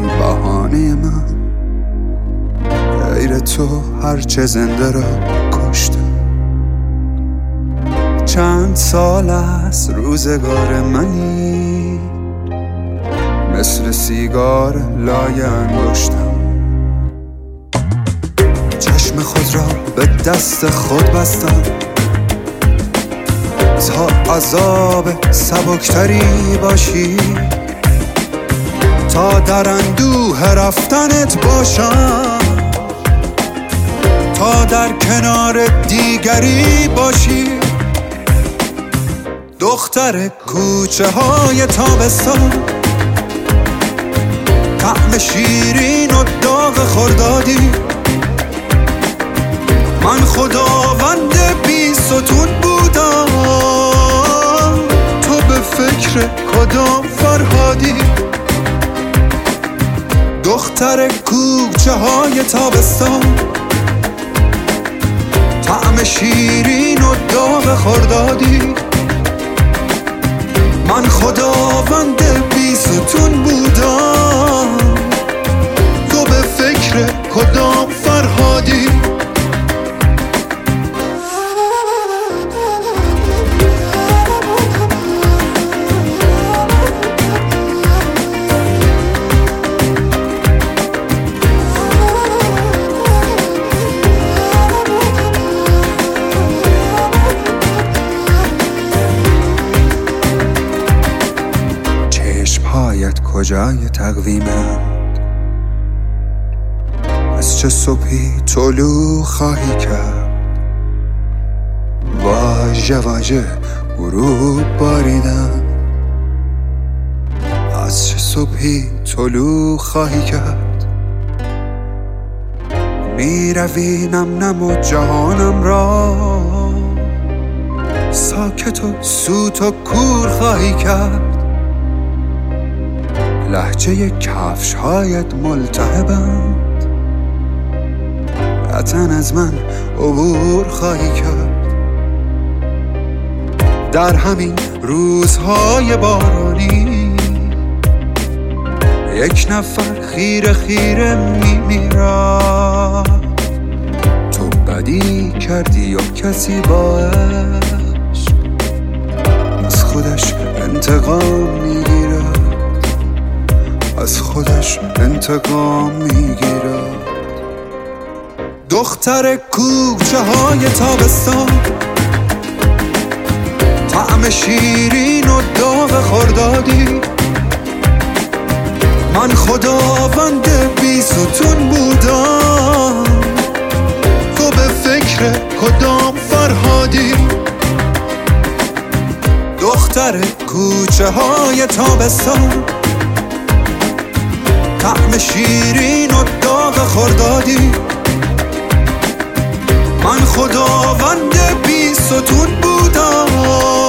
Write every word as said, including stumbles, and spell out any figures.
بهانه من غیر تو هرچه زنده را کشته. چند سال از روزگار منی مثل سیگار لای انگشتم. چشم خود را به دست خود بستم تا عذاب سبکتری باشی، تا در اندوه رفتنت باشم، تا در کنار دیگری باشی. دختر کوچه های تابستان، طعم شیرین و داغ خردادی. من خداوند بی ستون بودم، تو به فکر کدام فرهادی؟ دختر کوچه های تابستان، طعم شیرین و داغ خردادی. من خداوند بی ستون بودم، تو به فکر کدام فرهادی؟ چشمهایت کجای تقویمند؟ از چه صبحی طلوع خواهی کرد؟ واژه واژه غروب باریدن. از چه صبحی طلوع خواهی کرد؟ می روی نم نم و جهانم را ساکت و سوت و کور خواهی کرد. لهجه کفش هایت ملتهبند، قطعاً از من عبور خواهی کرد. در همین روزهای بارانی یک نفر خیره خیره میمیرد. تو بدی کردی یا کسی باش از خودش انتقام میگیرد، از خودش انتقام میگیرد. دختر کوچه های تابستان، طعم شیرین و داغ خردادی. من خداوند بی ستون بودم، تو به فکر کدام فرهادی؟ دختر کوچه های تابستان، طعم شیرین و داغ خردادی. من خداوند بی ستون بودم،